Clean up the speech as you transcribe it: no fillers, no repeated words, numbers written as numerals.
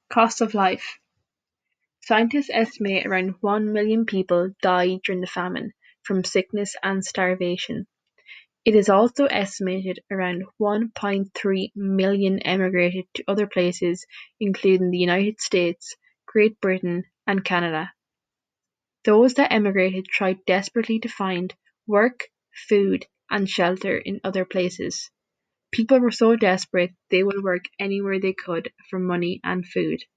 Cost of life. Scientists estimate around 1 million people died during the famine from sickness and starvation. It is also estimated around 1.3 million emigrated to other places, including the United States, Great Britain, and Canada. Those that emigrated tried desperately to find work, food, and shelter in other places. People were so desperate they would work anywhere they could for money and food.